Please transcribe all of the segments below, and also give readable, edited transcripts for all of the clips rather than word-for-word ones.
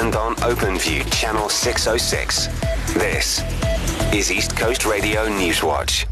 and on OpenView Channel 606. This is East Coast Radio Newswatch.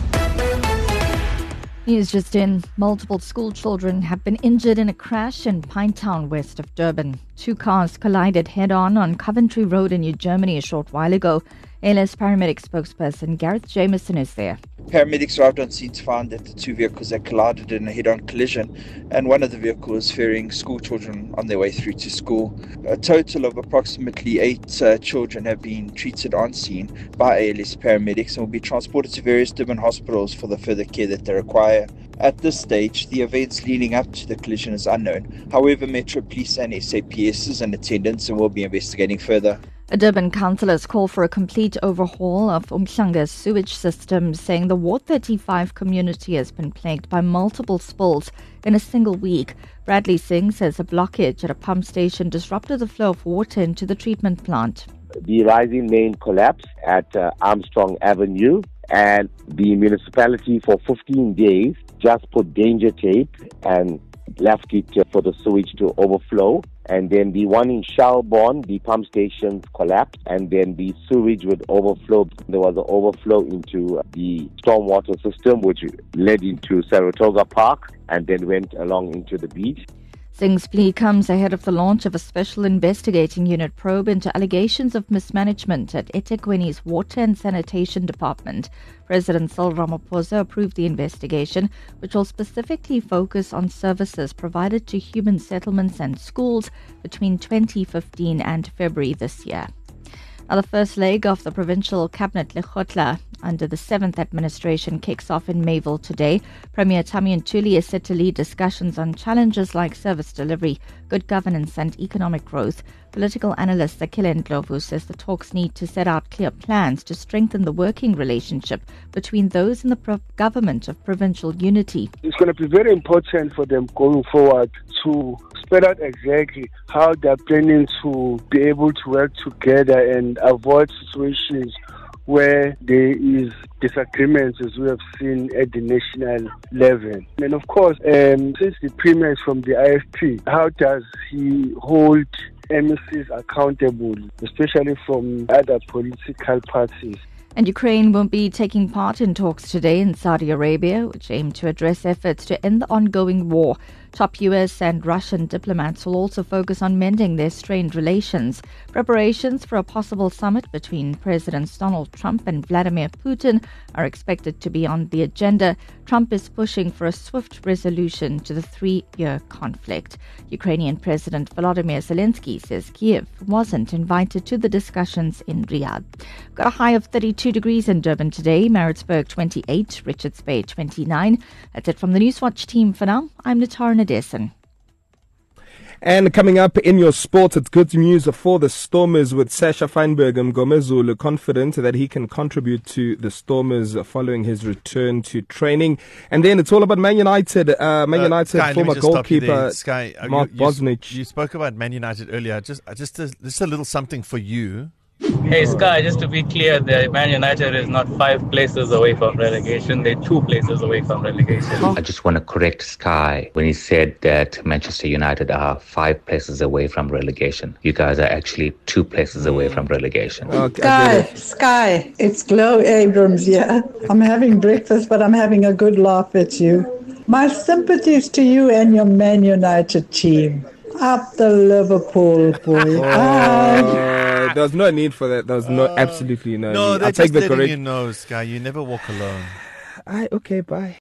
News just in. Multiple school children have been injured in a crash in Pinetown, west of Durban. Two cars collided head-on on Coventry Road in New Germany a short while ago. ALS paramedic spokesperson Gareth Jameson is there. Paramedics arrived on scene to find that the two vehicles had collided in a head-on collision, and one of the vehicles ferrying school children on their way through to school. A total of approximately 8 children have been treated on scene by ALS paramedics and will be transported to various Durban hospitals for the further care that they require. At this stage, the events leading up to the collision is unknown. However, Metro Police and SAPS is in attendance and will be investigating further. A Durban councillors call for a complete overhaul of Umhlanga's sewage system, saying the Ward 35 community has been plagued by multiple spills in a single week. Bradley Singh says a blockage at a pump station disrupted the flow of water into the treatment plant. The rising main collapsed at Armstrong Avenue, and the municipality for 15 days just put danger tape and left it for the sewage to overflow. And then the one in Shelbourne, the pump stations collapsed, and then the sewage would overflow. There was an overflow into the stormwater system, which led into Saratoga Park and then went along into the beach. Singh's plea comes ahead of the launch of a special investigating unit probe into allegations of mismanagement at eThekwini's Water and Sanitation Department. President Cyril Ramaphosa approved the investigation, which will specifically focus on services provided to human settlements and schools between 2015 and February this year. Now, the first leg of the provincial cabinet Lekgotla under the 7th administration kicks off in Mayville today. Premier Tami Ntuli is set to lead discussions on challenges like service delivery, good governance and economic growth. Political analyst Sakile Ndlovu says the talks need to set out clear plans to strengthen the working relationship between those in the government of provincial unity. It's going to be very important for them going forward to spell out exactly how they're planning to be able to work together and avoid situations where there is disagreements, as we have seen at the national level. And of course, since the Premier is from the IFP, how does he hold MECs accountable, especially from other political parties? And Ukraine will be taking part in talks today in Saudi Arabia, which aim to address efforts to end the ongoing war. Top US and Russian diplomats will also focus on mending their strained relations. Preparations for a possible summit between Presidents Donald Trump and Vladimir Putin are expected to be on the agenda. Trump is pushing for a swift resolution to the 3-year conflict. Ukrainian President Volodymyr Zelensky says Kiev wasn't invited to the discussions in Riyadh. We've got a high of 32 degrees in Durban today, Maritzburg 28, Richards Bay 29. That's it from the Newswatch team for now. I'm Natara Nadesan. And coming up in your sport, it's good news for the Stormers with Sasha Feinberg and Mgomezulu confident that he can contribute to the Stormers following his return to training. And then it's all about Man United. Sky, former goalkeeper Mark Bosnich. You spoke about Man United earlier. Just a little something for you. Hey Sky, just to be clear, the Man United is not 5 places away from relegation, they're 2 places away from relegation. I just want to correct Sky when he said that Manchester United are 5 places away from relegation. You guys are actually 2 places away from relegation. Okay, Sky, it's Glow Abrams here. I'm having breakfast, but I'm having a good laugh at you. My sympathies to you and your Man United team. Up the Liverpool, boy. There was no need for that. There was absolutely no need. No, I'll they're take just the letting correct. you know, Sky. You never walk alone. Okay, bye.